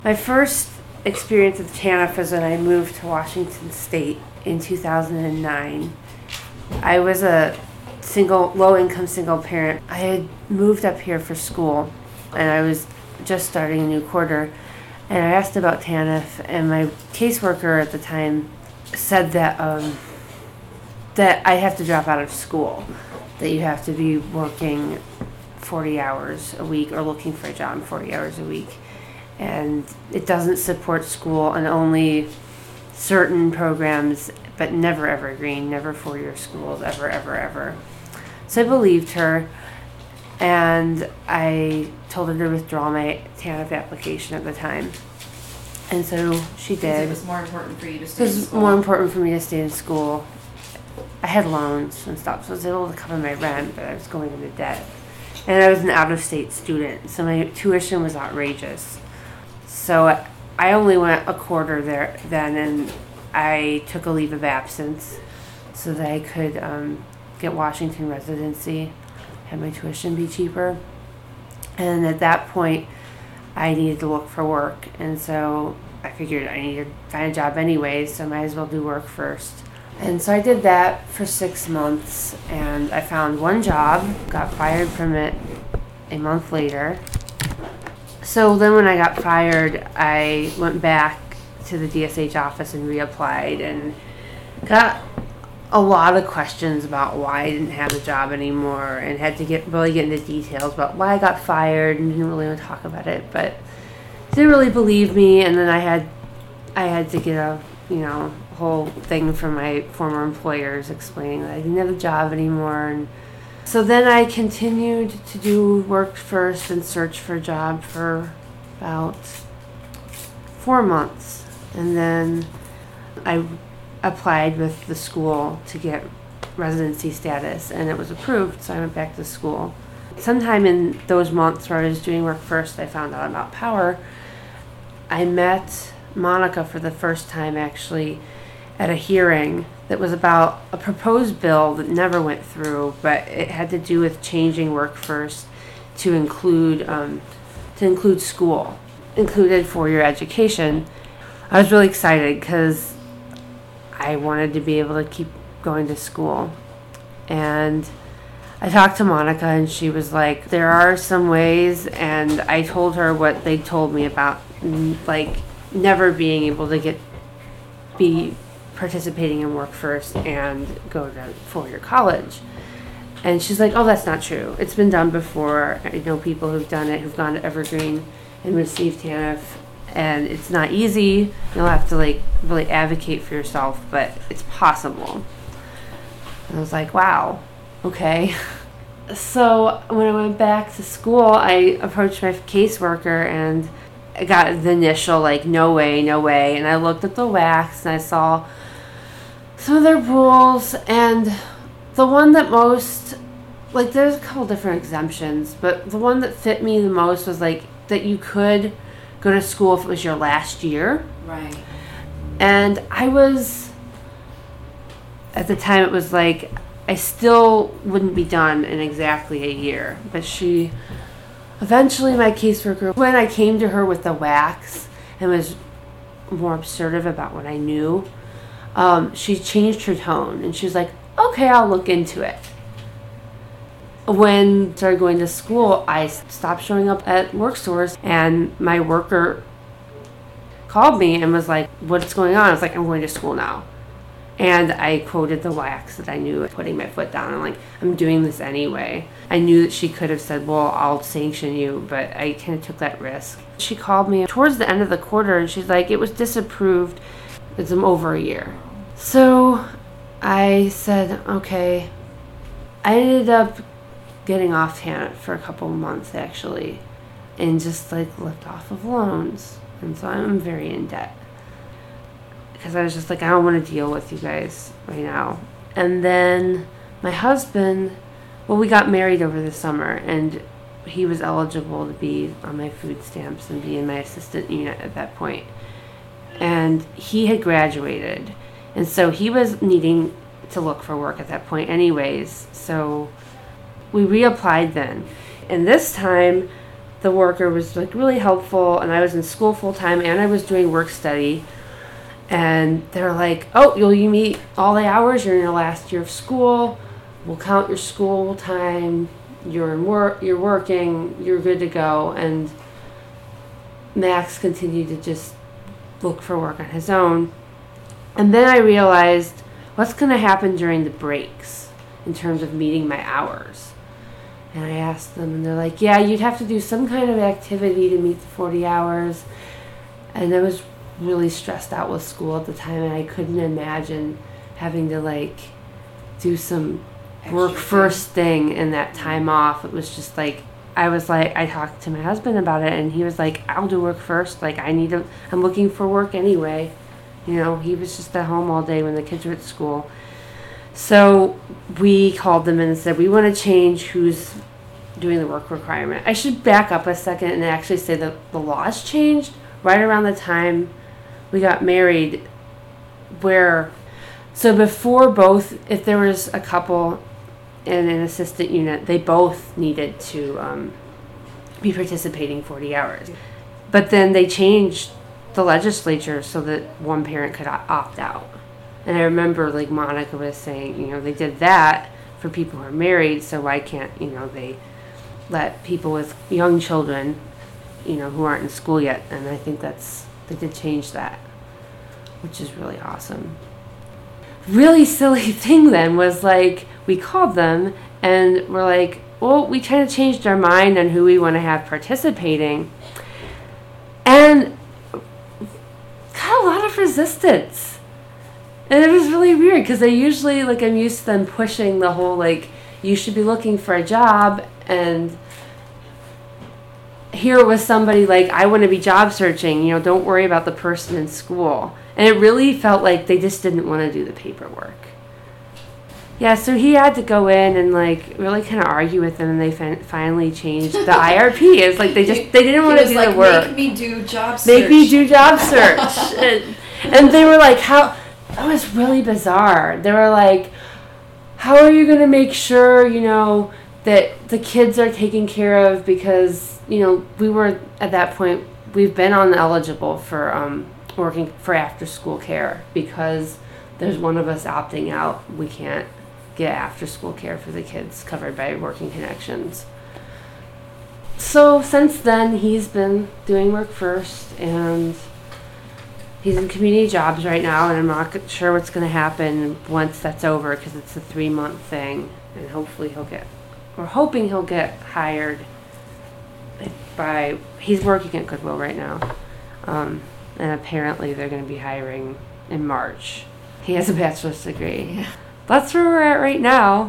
My first experience with TANF was when I moved to Washington State in 2009. I was a low-income single parent. I had moved up here for school, and I was just starting a new quarter, and I asked about TANF, and my caseworker at the time said that I have to drop out of school, that you have to be working 40 hours a week or looking for a job 40 hours a week. And it doesn't support school and only certain programs, but never evergreen, never four-year schools, ever, ever, ever. So I believed her, and I told her to withdraw my TANF application at the time. And so she did. It was more important for you to stay in It was school. more important for me to stay in school. I had loans and stuff, so I was able to cover my rent, but I was going into debt. And I was an out-of-state student, so my tuition was outrageous. So I only went a quarter there then, and I took a leave of absence so that I could get Washington residency, have my tuition be cheaper. And at that point, I needed to look for work, and so I figured I needed to find a job anyway, so I might as well do work first. And so I did that for 6 months, and I found one job, got fired from it a month later. So then when I got fired, I went back to the DSH office and reapplied, and got a lot of questions about why I didn't have a job anymore, and had to get into details about why I got fired, and didn't really want to talk about it, but didn't really believe me. And then I had to get a whole thing from my former employers explaining that I didn't have a job anymore. And so then I continued to do work first and search for a job for about 4 months, and then I applied with the school to get residency status, and it was approved, so I went back to school. Sometime in those months where I was doing work first, I found out about Power. I met Monica for the first time, actually, at a hearing that was about a proposed bill that never went through, but it had to do with changing work first to include school, included four-year education. I was really excited because I wanted to be able to keep going to school. And I talked to Monica, and she was like, there are some ways, and I told her what they told me about, like, never being able to be participating in work first and go to four-year college. And she's like, oh, that's not true. It's been done before. I know people who've done it, who've gone to Evergreen and received TANF, and it's not easy. You'll have to really advocate for yourself, but it's possible. And I was like, wow, okay. So when I went back to school, I approached my caseworker, and I got the initial no way, no way. And I looked at the WACs, and I saw some of their rules, and the one that most, there's a couple different exemptions, but the one that fit me the most was that you could go to school if it was your last year. Right. And I was, at the time, it was I still wouldn't be done in exactly a year. But eventually my caseworker, when I came to her with the WACs and was more assertive about what I knew, she changed her tone, and she was like, okay, I'll look into it. When I started going to school, I stopped showing up at work stores, and my worker called me and was like, what's going on? I was like, I'm going to school now. And I quoted the WACs that I knew, putting my foot down, and I'm doing this anyway. I knew that she could have said, well, I'll sanction you, but I kind of took that risk. She called me towards the end of the quarter, and she's like, it was disapproved. It's over a year. So I said, okay. I ended up getting off TANF for a couple of months, actually, and just lived off of loans. And so I'm very in debt, because I was just I don't want to deal with you guys right now. And then my husband, we got married over the summer, and he was eligible to be on my food stamps and be in my assistant unit at that point. And he had graduated, and so he was needing to look for work at that point anyways. So we reapplied then. And this time, the worker was like really helpful, and I was in school full time and I was doing work study. And they're like, oh, you meet all the hours, you're in your last year of school, we'll count your school time, you're working, you're good to go. And Max continued to just look for work on his own. And then I realized what's going to happen during the breaks in terms of meeting my hours. And I asked them, and they're like, yeah, you'd have to do some kind of activity to meet the 40 hours. And I was really stressed out with school at the time, and I couldn't imagine having to like do some work first thing in that time off. It was just like, I talked to my husband about it, and he was like, I'll do work first. Like, I'm looking for work anyway. You know, he was just at home all day when the kids were at school. So we called them and said, we want to change who's doing the work requirement. I should back up a second and actually say that the laws changed right around the time we got married, so before both, if there was a couple in an assistant unit, they both needed to be participating 40 hours. But then they changed the legislature so that one parent could opt out. And I remember like Monica was saying, they did that for people who are married, so why can't, they let people with young children, who aren't in school yet. And I think they did change that, which is really awesome. Really silly thing then was like, we called them and we're like, well, we kind of changed our mind on who we want to have participating. And got a lot of resistance. And it was really weird because they usually, like, I'm used to them pushing the whole, like, you should be looking for a job. And here was somebody like, I want to be job searching, don't worry about the person in school. And it really felt like they just didn't want to do the paperwork. Yeah, so he had to go in and like really kind of argue with them, and they finally changed the IRP. It's like they didn't want to do the work. Make me do job search. Make me do job search. and they were like, how? That was really bizarre. They were like, how are you going to make sure, that the kids are taken care of? Because, we were at that point, we've been ineligible for working for after school care because there's one of us opting out. We can't get after school care for the kids covered by Working Connections. So since then, he's been doing work first, and he's in community jobs right now, and I'm not sure what's going to happen once that's over because it's a 3-month thing, and hopefully we're hoping he'll get hired he's working at Goodwill right now, and apparently they're going to be hiring in March. He has a bachelor's degree. Yeah. That's where we're at right now.